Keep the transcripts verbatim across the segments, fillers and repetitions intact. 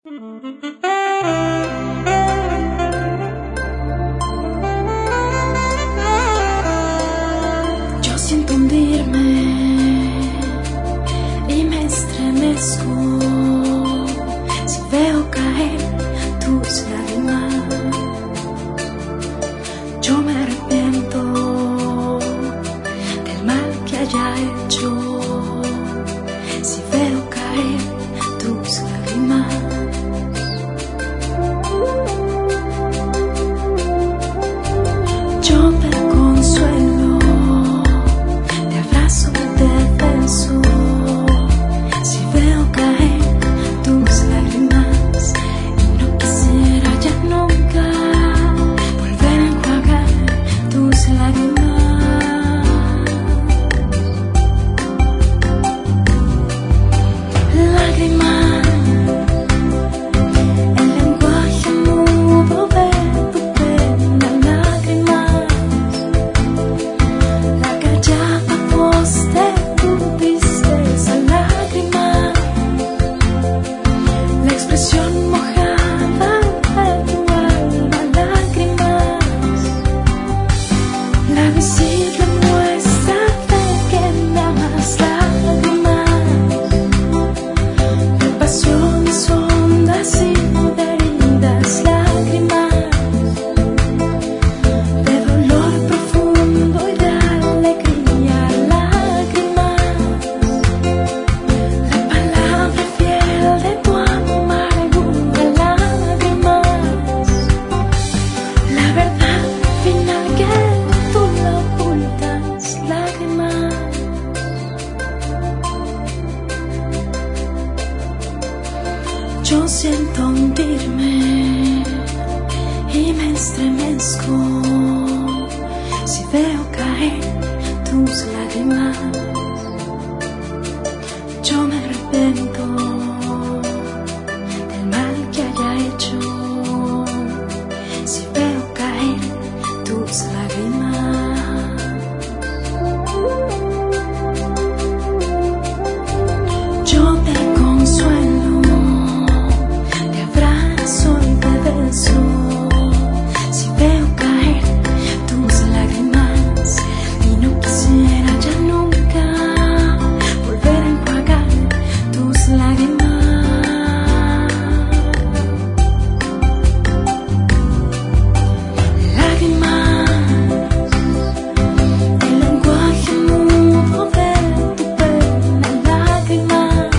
Yo siento hundirme y me estremezco si veo caer tus lágrimas. Yo me arrepiento del mal que haya hecho si veo caer tus lágrimas. Yo te consuelo, te abrazo, te beso si veo caer tus lágrimas, y no quisiera ya nunca volver a enjuagar tus lágrimas. Lágrimas, el lenguaje mudo de tu pena. Lágrimas, la callada voz de tu tristeza. Lágrimas, la expresión mojada de tu alma. Lágrimas, la visible muestra de que me amas. Lágrimas, de pasiones hondas y de heridas. Lágrimas, de dolor profundo y de alegría. Lágrimas, la palabra fiel de tu amargura. Lágrimas, la verdad final que tú no ocultas. Lágrimas, yo siento hundirme y me estremezco si veo caer tus lágrimas. Yo me arrepiento del mal que haya hecho si veo caer tus lágrimas. Yo te consuelo, te abrazo y te beso si veo caer tus lágrimas, y no quisiera ya nunca volver a enjuagar tus lágrimas. Lágrimas, el lenguaje mudo de tu pena. Lágrimas,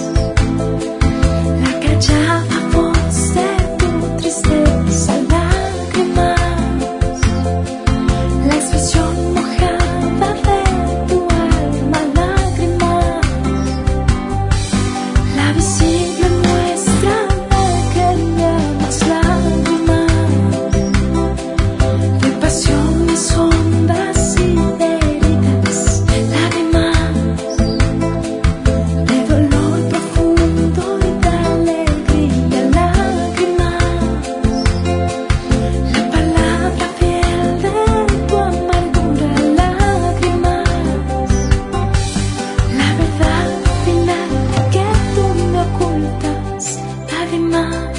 la callada voz de tu tristeza. Lágrimas, la expresión mojada de tu alma. Lágrimas, la visible muestra de que me amas. Lágrimas, de pasiones hondas y de heridas. Lágrimas, de dolor profundo y de alegría. Lágrimas, la palabra fiel de tu amargura. Lágrimas, la verdad final que tú me ocultas. Lágrimas.